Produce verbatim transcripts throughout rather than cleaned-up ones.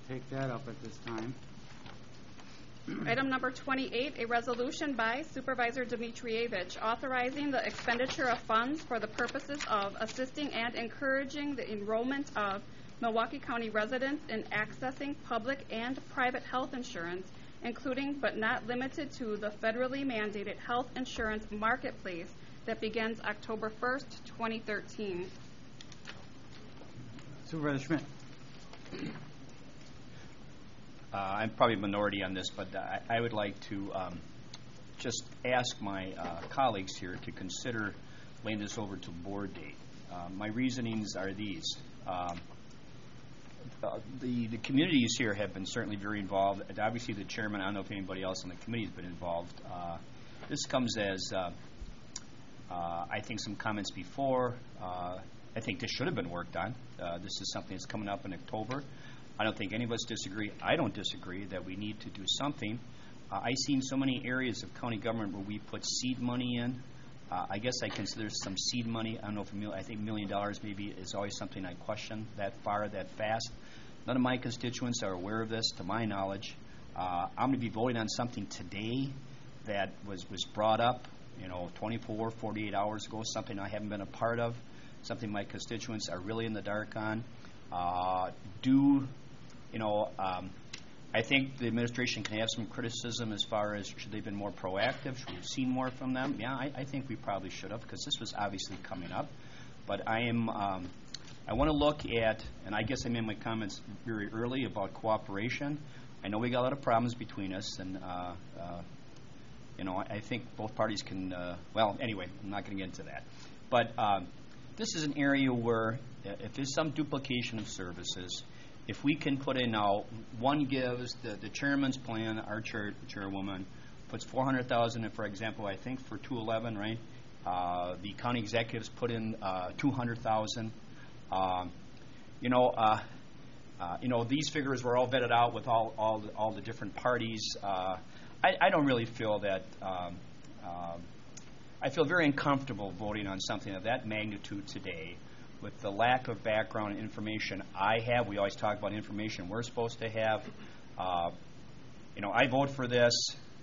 take that up at this time. Item number twenty-eight, a resolution by Supervisor Dimitrievich authorizing the expenditure of funds for the purposes of assisting and encouraging the enrollment of Milwaukee County residents in accessing public and private health insurance, including but not limited to the federally mandated health insurance marketplace that begins October first, twenty thirteen. Supervisor Schmidt. Uh, I'm probably a minority on this, but I, I would like to um, just ask my uh, colleagues here to consider laying this over to board date. Uh, my reasonings are these. Um, uh, the, the communities here have been certainly very involved. And obviously the chairman, I don't know if anybody else on the committee has been involved. Uh, this comes as, uh, uh, I think, some comments before. Uh, I think this should have been worked on. Uh, this is something that's coming up in October. I don't think any of us disagree. I don't disagree that we need to do something. Uh, I've seen so many areas of county government where we put seed money in. Uh, I guess I consider some seed money. I don't know if a mil- I think a million dollars maybe is always something I question that far, that fast. None of my constituents are aware of this, to my knowledge. Uh, I'm going to be voting on something today that was, was brought up, you know, twenty-four, forty-eight hours ago, something I haven't been a part of, something my constituents are really in the dark on. Uh, do You know, um, I think the administration can have some criticism as far as should they have been more proactive, should we have seen more from them? Yeah, I, I think we probably should have, because this was obviously coming up. But I am, um, I want to look at, and I guess I made my comments very early about cooperation. I know we got a lot of problems between us, and uh, uh, you know, I think both parties can. Uh, well, anyway, I'm not going to get into that. But um, this is an area where, if there's some duplication of services, if we can put in now, one gives the, the chairman's plan, our chair, chairwoman puts four hundred thousand in, for example, I think for two eleven, right? Uh, the county executives put in uh, two hundred thousand. Um, you know, uh, uh, you know, these figures were all vetted out with all all the, all the different parties. Uh, I, I don't really feel that. Um, uh, I feel very uncomfortable voting on something of that magnitude today, with the lack of background information I have. We always talk about information we're supposed to have. Uh, you know, I vote for this.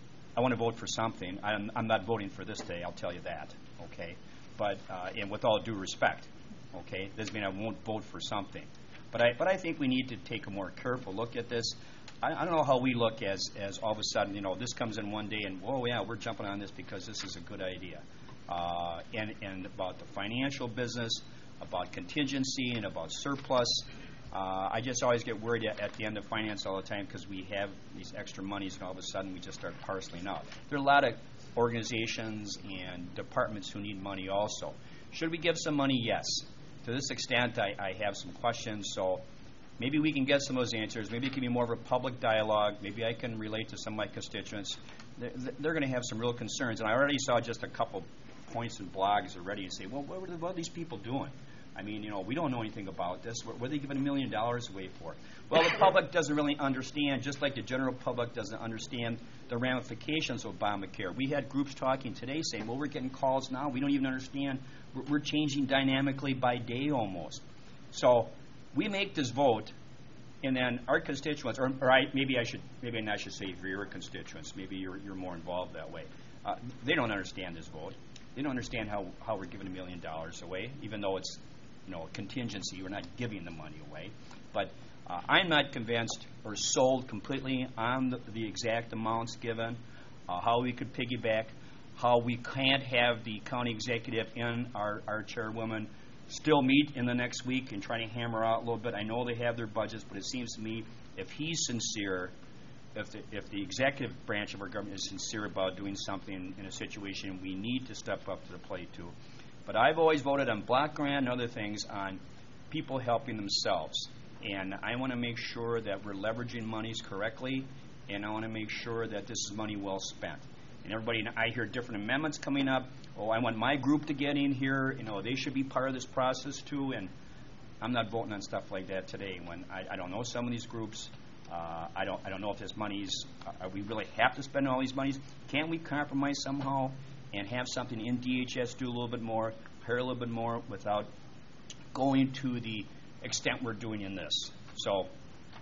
I want to vote for something. I'm, I'm not voting for this today, I'll tell you that, okay? But, uh, and with all due respect, okay? Doesn't mean I won't vote for something. But I, but I think we need to take a more careful look at this. I, I don't know how we look as, as all of a sudden, you know, this comes in one day and, whoa, yeah, we're jumping on this because this is a good idea. Uh, and, and about the financial business, about contingency and about surplus. Uh, I just always get worried at, at the end of finance all the time because we have these extra monies and all of a sudden we just start parceling out. There are a lot of organizations and departments who need money also. Should we give some money? Yes. To this extent, I, I have some questions, so maybe we can get some of those answers. Maybe it can be more of a public dialogue. Maybe I can relate to some of my constituents. They're, they're going to have some real concerns, and I already saw just a couple points in blogs already and say, well, what were, the, what are these people doing? I mean, you know, we don't know anything about this. What, what are they giving a million dollars away for? Well, the public doesn't really understand, just like the general public doesn't understand the ramifications of Obamacare. We had groups talking today saying, well, we're getting calls now. We don't even understand. We're, we're changing dynamically by day almost. So we make this vote, and then our constituents, or, or I, maybe I should, maybe I should say for your constituents, maybe you're, you're more involved that way. Uh, they don't understand this vote. They don't understand how, how we're giving a million dollars away, even though it's, you know, a contingency. We're not giving the money away. But uh, I'm not convinced or sold completely on the, the exact amounts given, uh, how we could piggyback, how we can't have the county executive and our, our chairwoman still meet in the next week and try to hammer out a little bit. I know they have their budgets, but it seems to me if he's sincere, If the, if the executive branch of our government is sincere about doing something in a situation, we need to step up to the plate too. But I've always voted on block grant and other things on people helping themselves. And I want to make sure that we're leveraging monies correctly, and I want to make sure that this is money well spent. And everybody, I hear different amendments coming up. Oh, I want my group to get in here. You know, they should be part of this process too. And I'm not voting on stuff like that today when I, I don't know some of these groups. Uh, I don't I don't know if this money's, uh, we really have to spend all these monies. Can't we compromise somehow and have something in D H S do a little bit more, hire a little bit more without going to the extent we're doing in this? So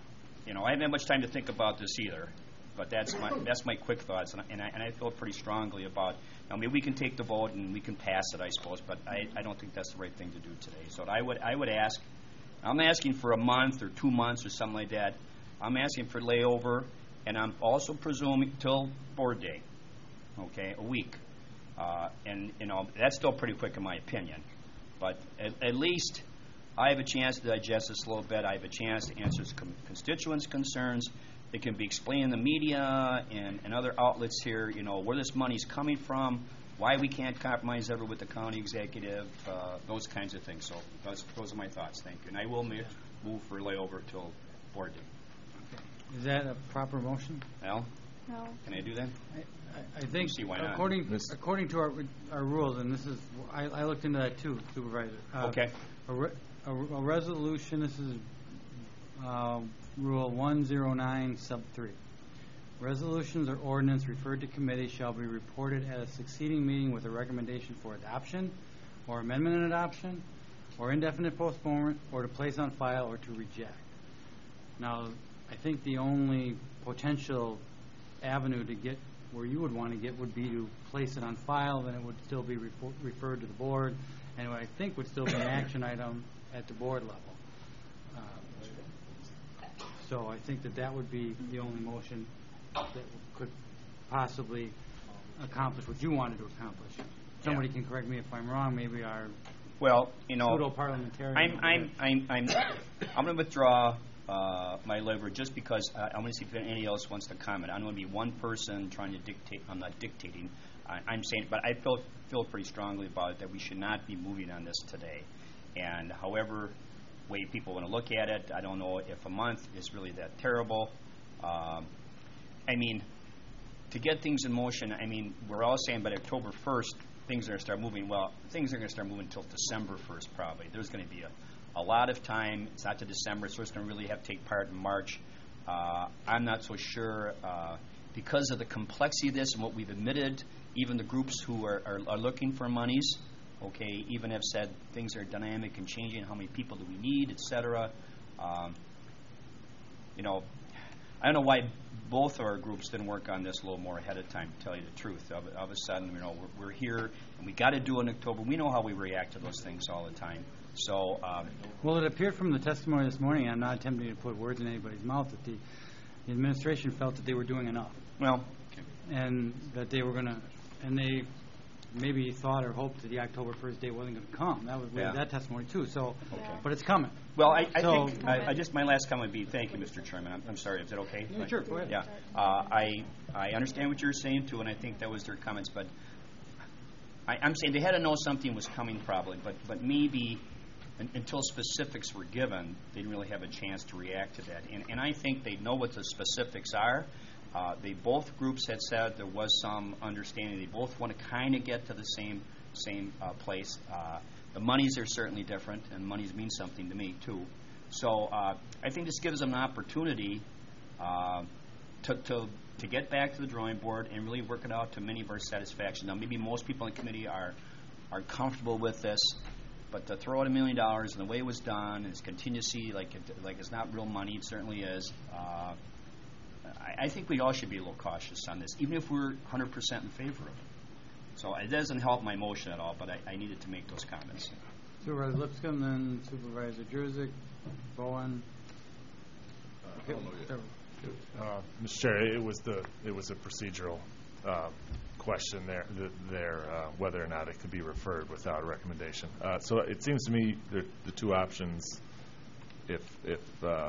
you know, I haven't had much time to think about this either, but that's my that's my quick thoughts, and I, and I, and I feel pretty strongly about. I mean, we can take the vote and we can pass it, I suppose, but I, I don't think that's the right thing to do today. So I would I would ask, I'm asking for a month or two months or something like that. I'm asking for layover, and I'm also presuming till board day, okay, a week, uh, and you know that's still pretty quick in my opinion, but at, at least I have a chance to digest this a little bit. I have a chance to answer some constituents' concerns. It can be explained in the media and, and other outlets here, you know, where this money's coming from, why we can't compromise ever with the county executive, uh, those kinds of things. So those, those are my thoughts. Thank you. And I will ma- move for layover till board day. Is that a proper motion? Al, No. can I do that? I, I, I think See why not. according Miss- according to our our rules, and this is I, I looked into that too, Supervisor. Uh, Okay. A, re, a, a resolution. This is uh, Rule one zero nine sub three. Resolutions or ordinance referred to committee shall be reported at a succeeding meeting with a recommendation for adoption, or amendment and adoption, or indefinite postponement, or to place on file, or to reject. Now, I think the only potential avenue to get where you would want to get would be to place it on file, then it would still be refor- referred to the board, and what I think would still be an action item at the board level. Uh, so I think that that would be the only motion that could possibly accomplish what you wanted to accomplish. Somebody Yeah. can correct me if I'm wrong. Maybe our Well, you know, pseudo-parliamentarian. I'm I'm I'm I'm I'm going to withdraw uh, my lever just because uh, I'm going to see if anybody else wants to comment. I'm going to be one person trying to dictate. I'm not dictating. I, I'm saying, but I feel feel pretty strongly about it that we should not be moving on this today. And however way people want to look at it, I don't know if a month is really that terrible. Um, I mean, to get things in motion, I mean, we're all saying by October first, things are going to start moving. Well, things are going to start moving until December first, probably. There's going to be a, a lot of time. It's not to December, so it's going to really have to take part in March. Uh, I'm not so sure. Uh, because of the complexity of this and what we've admitted, even the groups who are, are, are looking for monies, okay, even have said things are dynamic and changing, how many people do we need, et cetera. Um, you know, I don't know why both of our groups didn't work on this a little more ahead of time, to tell you the truth. All of, all of a sudden, you know, we're, we're here, and we got to do it in October. We know how we react to those things all the time. So, um, Well, it appeared from the testimony this morning, I'm not attempting to put words in anybody's mouth, that the, the administration felt that they were doing enough, well, and that they were going to, and they maybe thought or hoped that the October first date wasn't going to come. That was we had Yeah. that testimony too. So, Okay. but it's coming. well, I, I So- think I, I just my last comment would be thank you, Mister Chairman. I'm, I'm sorry. Is it okay? Yeah, sure, go ahead. Yeah, uh, I I understand what you're saying too, and I think that was their comments. But I, I'm saying they had to know something was coming, probably. But but maybe un, until specifics were given, they didn't really have a chance to react to that. And and I think they know what the specifics are. Uh, they both groups had said there was some understanding. They both want to kind of get to the same same uh, place. Uh, the monies are certainly different, and monies mean something to me too. So uh, I think this gives them an opportunity uh, to, to to get back to the drawing board and really work it out to many of our satisfaction. Now, maybe most people in the committee are are comfortable with this, but to throw out a million dollars and the way it was done, and its contingency, like it, like it's not real money, it certainly is. Uh, I, I think we all should be a little cautious on this, even if we're one hundred percent in favor of it. So it doesn't help my motion at all, but I, I needed to make those comments. Supervisor Lipscomb, then Supervisor Jurzik, Bowen. Okay. Uh, Mister Chair, it was the it was a procedural um, question there, the, there uh, whether or not it could be referred without a recommendation. Uh, so it seems to me the, the two options, if if uh,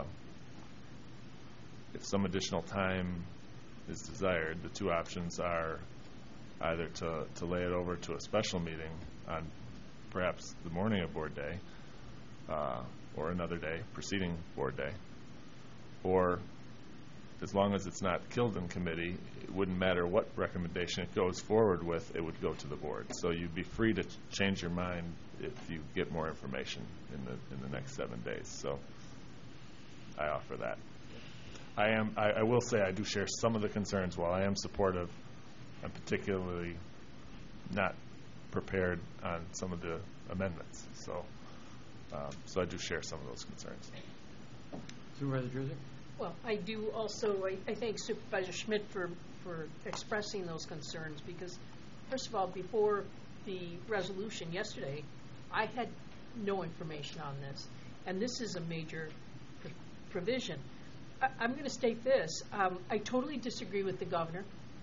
if some additional time is desired, the two options are either to, to lay it over to a special meeting on perhaps the morning of board day, uh, or another day preceding board day, or as long as it's not killed in committee, it wouldn't matter what recommendation it goes forward with, it would go to the board. So you'd be free to ch- change your mind if you get more information in the in the next seven days. So I offer that. I am. I, I will say I do share some of the concerns. While I am supportive, I'm particularly not prepared on some of the amendments. So, um, so I do share some of those concerns. Supervisor Jurzik? Well, I do also, I, I thank Supervisor Schmidt for, for expressing those concerns because, first of all, before the resolution yesterday, I had no information on this, and this is a major pr- provision. I, I'm going to state this. Um, I totally disagree with the governor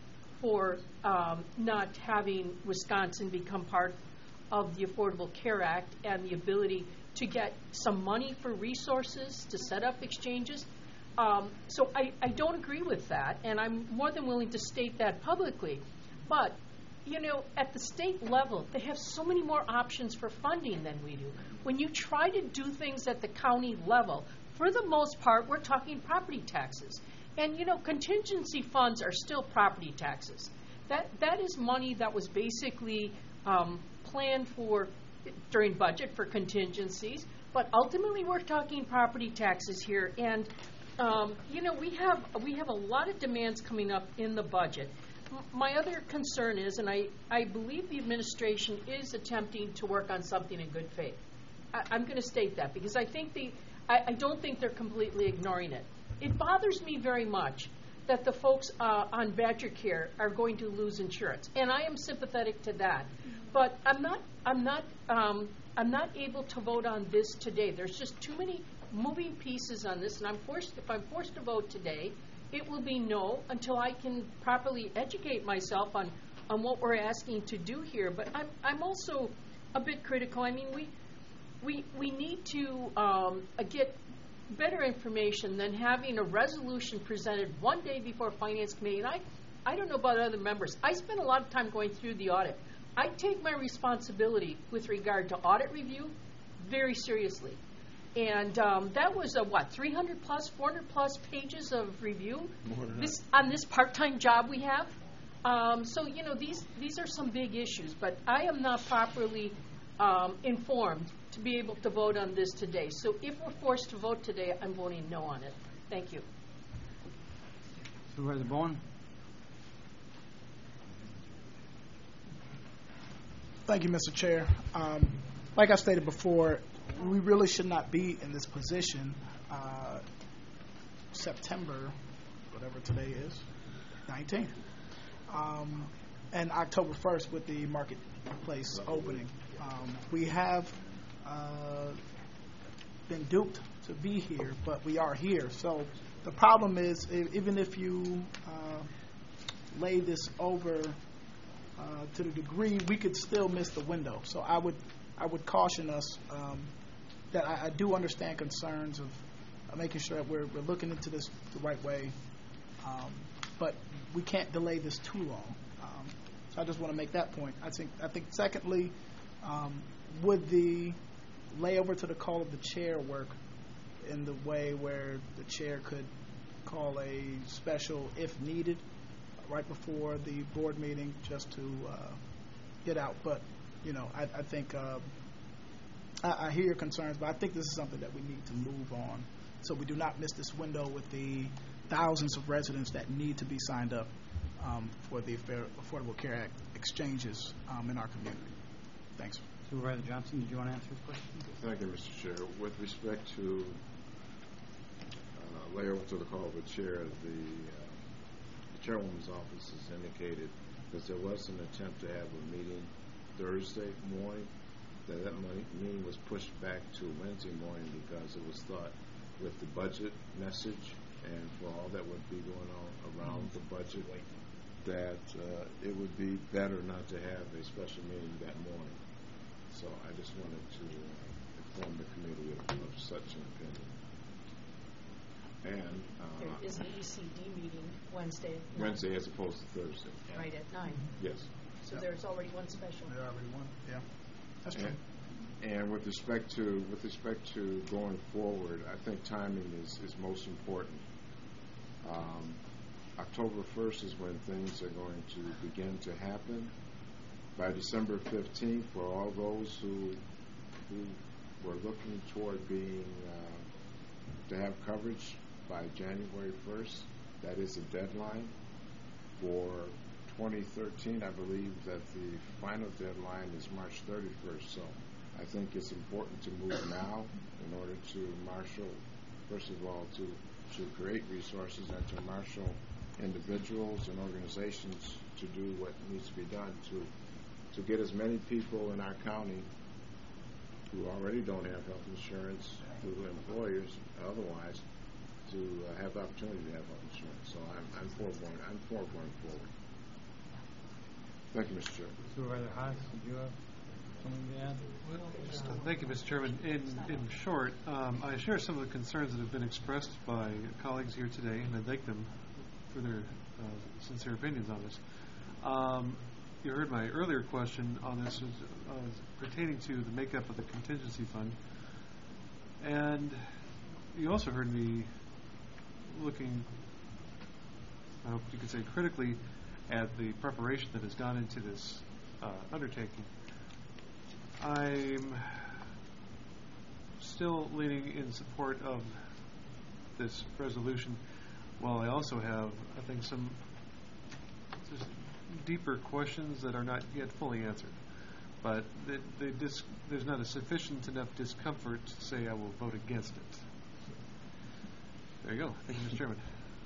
for um, not having Wisconsin become part of the Affordable Care Act and the ability to get some money for resources to set up exchanges. Um, so I, I don't agree with that, and I'm more than willing to state that publicly. But, you know, at the state level, they have so many more options for funding than we do. When you try to do things at the county level, for the most part, we're talking property taxes. And, you know, contingency funds are still property taxes. That That is money that was basically um, planned for during budget for contingencies. But ultimately, we're talking property taxes here. And, um, you know, we have we have a lot of demands coming up in the budget. M- my other concern is, and I, I believe the administration is attempting to work on something in good faith. I, I'm going to state that because I think the I, I don't think they're completely ignoring it. It bothers me very much that the folks uh, on Badger Care are going to lose insurance, and I am sympathetic to that. But I'm not. I'm not. Um, I'm not able to vote on this today. There's just too many moving pieces on this, and I'm forced. If I'm forced to vote today, it will be no until I can properly educate myself on on what we're asking to do here. But I'm. I'm also a bit critical. I mean, we we we need to um, uh, get better information than having a resolution presented one day before Finance Committee. And I, I don't know about other members. I spend a lot of time going through the audit. I take my responsibility with regard to audit review very seriously. And um, that was a, what, three hundred plus, four hundred plus pages of review this on this part-time job we have. Um, so, you know, these, these are some big issues. But I am not properly um, informed to be able to vote on this today. So if we're forced to vote today, I'm voting no on it. Thank you. Supervisor Bowen? Thank you, Mister Chair. Um, like I stated before, we really should not be in this position. Uh, September, whatever today is, nineteenth, um, and October first with the marketplace opening. Um, we have uh, been duped to be here, but we are here. So the problem is, e- even if you uh, lay this over Uh, to the degree we could still miss the window. So I would I would caution us um, that I, I do understand concerns of uh, making sure that we're, we're looking into this the right way, um, but we can't delay this too long. Um, so I just want to make that point. I think I think secondly, um, would the layover to the call of the chair work in the way where the chair could call a special if needed right before the board meeting just to uh, get out. But, you know, I, I think uh, I, I hear your concerns, but I think this is something that we need to move on so we do not miss this window with the thousands of residents that need to be signed up um, for the Fair Affordable Care Act exchanges um, in our community. Thanks. Supervisor Johnson, did you want to answer his question? Thank you, Mister Chair. With respect to uh, layover to the call of the chair, the uh, Chairwoman's office has indicated that there was an attempt to have a meeting Thursday morning, that that meeting was pushed back to Wednesday morning because it was thought with the budget message and for all that would be going on around the budget that uh, it would be better not to have a special meeting that morning. So I just wanted to uh, inform the committee of, of such an opinion. And uh, There is an E C D meeting Wednesday. at Wednesday nine. as opposed to Thursday. Right at nine. Yes. So there's already one special. There already one. Yeah, that's true. And, and with respect to with respect to going forward, I think timing is, is most important. Um, October first is when things are going to begin to happen. By December fifteenth, for all those who who were looking toward being uh, to have coverage by January first, that is a deadline. For twenty thirteen, I believe that the final deadline is March thirty-first. So I think it's important to move now in order to marshal, first of all, to to create resources and to marshal individuals and organizations to do what needs to be done to to get as many people in our county who already don't have health insurance, through employers otherwise, to uh, have the opportunity to have health insurance. So I'm, I'm for going, I'm for going forward. Thank you, Mister Chairman. Supervisor Haas, did you have something to add? Well, just, uh, thank you, Mister Chairman. In, in short, um, I share some of the concerns that have been expressed by colleagues here today, and I thank them for their uh, sincere opinions on this. Um, you heard my earlier question on this was, uh, pertaining to the makeup of the contingency fund, and you also heard me looking, I hope you could say critically, at the preparation that has gone into this uh, undertaking. I'm still leaning in support of this resolution, while I also have, I think, some just deeper questions that are not yet fully answered. But they, they dis- there's not a sufficient enough discomfort to say I will vote against it. There you go. Thank you, Mister Chairman.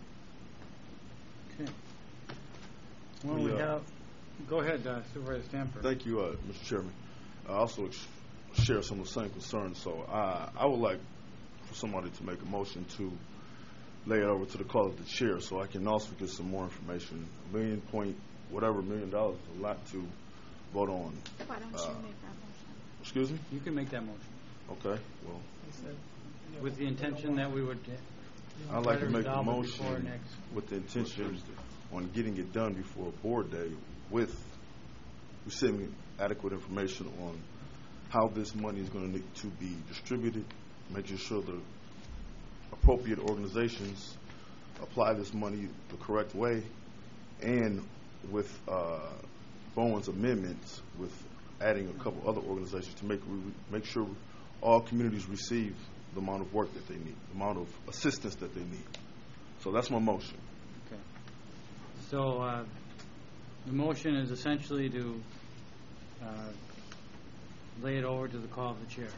Okay. Well, we We, uh, have, go ahead, uh, Supervisor Stanford. Thank you, uh, Mister Chairman. I also ex- share some of the same concerns, so I, I would like for somebody to make a motion to lay it over to the call of the chair so I can also get some more information. A million point, whatever million dollars is a lot to vote on. Why don't Uh, you make that motion? Excuse me? You can make that motion Okay, well, with the intention that we would. I'd like try to make a resolve it before motion next- with the intention on getting it done before board day with receiving adequate information on how this money is going to need to be distributed, making sure the appropriate organizations apply this money the correct way, and with uh, Bowen's amendments with adding a couple other organizations to make re- make sure all communities receive the amount of work that they need, the amount of assistance that they need. So that's my motion. Okay. So uh, the motion is essentially to uh, lay it over to the call of the chair.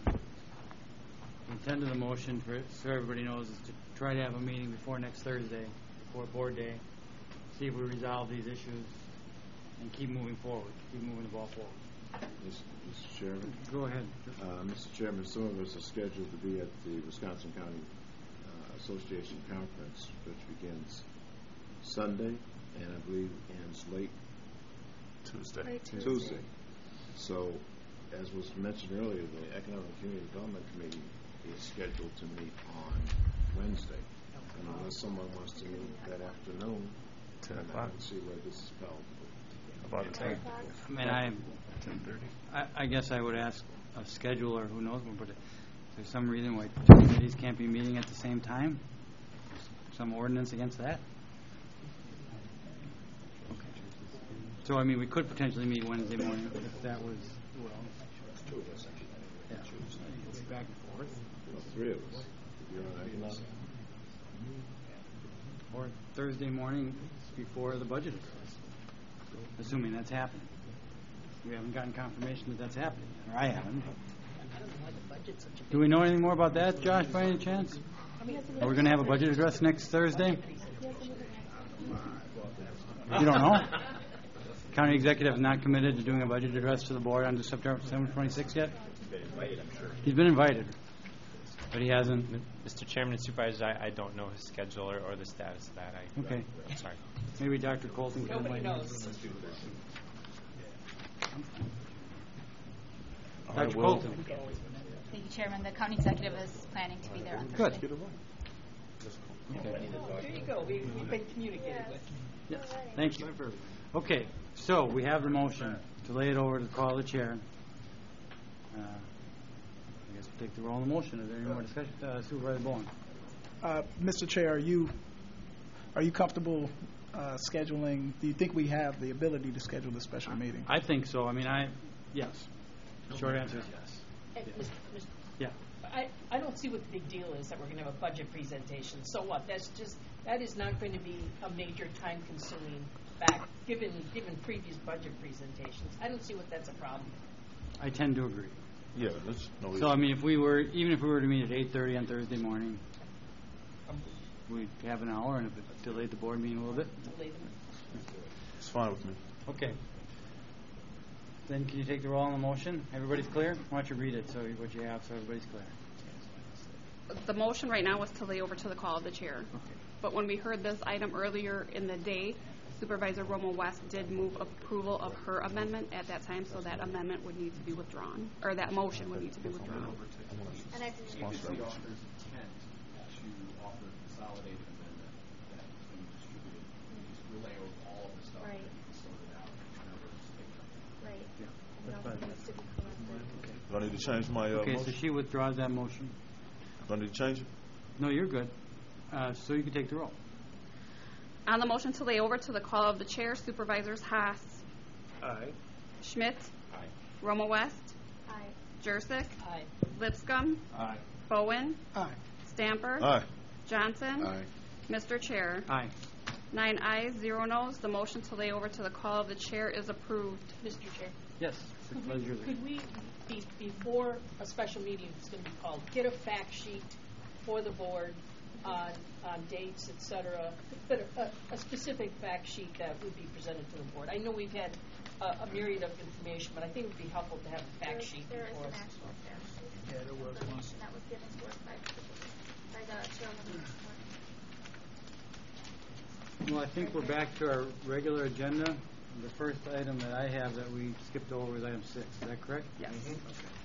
The intent of the motion, for, so everybody knows, is to try to have a meeting before next Thursday, before board day, see if we resolve these issues, and keep moving forward, keep moving the ball forward. Mister Chairman. Go ahead. Uh, Mister Chairman, some of us are scheduled to be at the Wisconsin County uh, Association Conference, which begins Sunday, and I believe ends late Tuesday. Tuesday. So, as was mentioned earlier, the Economic and Community Development Committee is scheduled to meet on Wednesday. And unless someone wants to meet that afternoon, ten then I o'clock. can see where this is held. About ten. I mean, I, ten thirty. I, I guess I would ask a scheduler, who knows, but is there some reason why two committees can't be meeting at the same time? Some ordinance against that? Okay. So, I mean, we could potentially meet Wednesday morning if that was, well, Two of us, actually. yeah, we'll be back and forth. Well, three of us. You're on economic. Or Thursday morning before the budget occurs, assuming that's happening. We haven't gotten confirmation that that's happening, or I haven't. Do we know anything more about that, Josh, by any chance? Are we going to have a budget address next Thursday? You don't know? County executive is not committed to doing a budget address to the board on September twenty-sixth yet? He's been invited, but he hasn't. Mister Chairman and Supervisors, I, I don't know his schedule or, or the status of that. I, Okay. I'm sorry. Maybe Doctor Colton can Nobody enlighten knows. us. All right, Doctor well, Colton. Thank you, Chairman. The county executive is planning to be there on Good. Thursday. There you go. We, we've been communicating with. Yes, thank you. Okay, so we have the motion to lay it over to the call of the chair. Uh, I guess we'll take the roll on the motion. Is there any more discussion? Uh, Supervisor Bowen. Uh, Mister Chair, are you are you comfortable uh, scheduling? Do you think we have the ability to schedule a special meeting? I think so. I mean, I, yes. Short answer is yes. And, Mister Mister Yeah. I, I don't see what the big deal is that we're going to have a budget presentation. So what? That's just, that is not going to be a major time-consuming fact, given given previous budget presentations. I don't see what that's a problem. I tend to agree. yeah, that's no So, I issue. mean, if we were, even if we were to meet at eight thirty on Thursday morning, we have an hour, and if it delayed the board meeting a little bit. It's fine with me. Okay. Then can you take the roll on the motion? Everybody's clear? Why don't you read it, so you- what you have, so everybody's clear? The motion right now was to lay over to the call of the chair. Okay. But when we heard this item earlier in the day, Supervisor Romo West did move approval of her amendment at that time, so that amendment would need to be withdrawn, or that motion would need to be withdrawn. And I You could see author's intent to offer a consolidated amendment that can be distributed, you just relay over all of the stuff Right. and sort it out, whenever it's picked up. Right. Yeah. And That's it also fine. needs to be collected. Do I need to change my uh, Okay, so motion? she withdraws that motion. Do I need to change it? No, you're good. Uh, so you can take the roll. On the motion to lay over to the call of the chair, Supervisors Haas, Aye. Schmidt, Aye. Romo West, Aye. Jurassic, Aye. Lipscomb, Aye. Bowen, Aye. Stamper, Aye. Johnson, Aye. Mister Chair. Aye. Nine ayes, zero noes. The motion to lay over to the call of the chair is approved. Mister Chair, Yes. could we, Supervisor Lee. could we, be, before a special meeting is going to be called, get a fact sheet for the board on, on dates, et cetera, but a, a specific fact sheet that would be presented to the board? I know we've had a, a myriad of information, but I think it would be helpful to have a fact There- sheet There is before an us. actual fact sheet. Yeah, there was one. Information that was given to us by, by the chairman this morning. Well, I think we're back to our regular agenda. The first item that I have that we skipped over is item six. Is that correct? Yes. Okay.